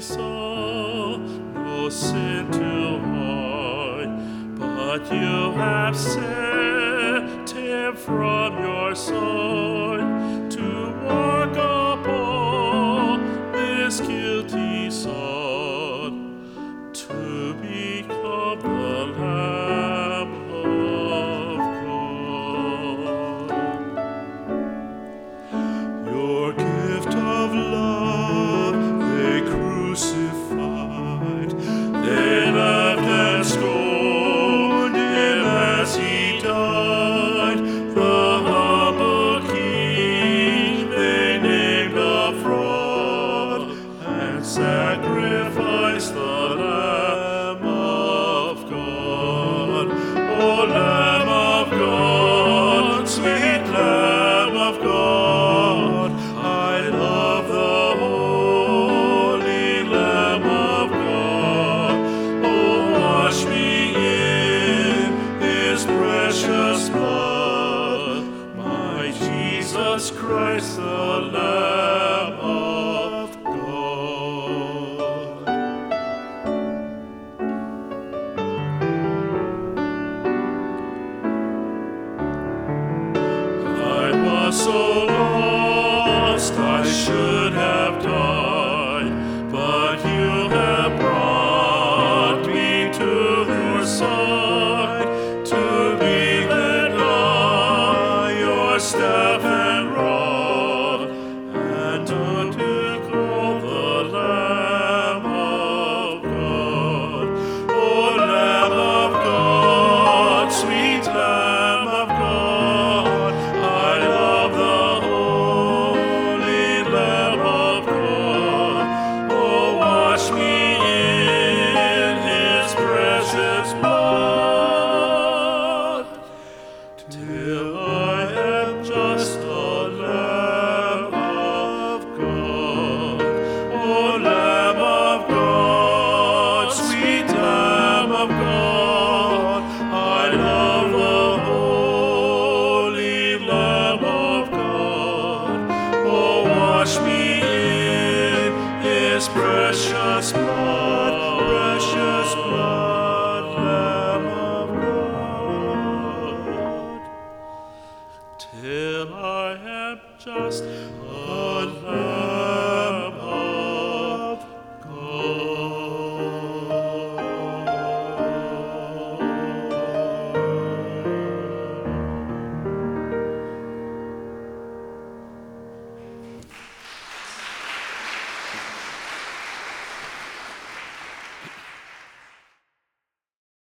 saw, no sin to hide, but you have sent him from your side to walk upon this guilty sod, to become the Lamb of God. Your gift of love they crucified, they loved and scorned him as he died. The humble King they named a fraud, and sacrificed the Lamb of God. O Lamb of God, sweet Lamb of God, I love the holy Lamb of God. Oh, wash me in his precious blood, my Jesus Christ, the Lamb of God. I was so lost I should have died, but you have brought me to your side, to be led by your staff and rod, and to call the Lamb of God. O Lamb of God, sweet Lamb of God, I love the holy Lamb of God. Oh, wash me in his precious blood, till I am just a Lamb of God. Oh, Lamb of God, sweet Lamb of God, I love the holy Lamb of God. Oh, wash me in his precious blood, Lamb of God, till I am just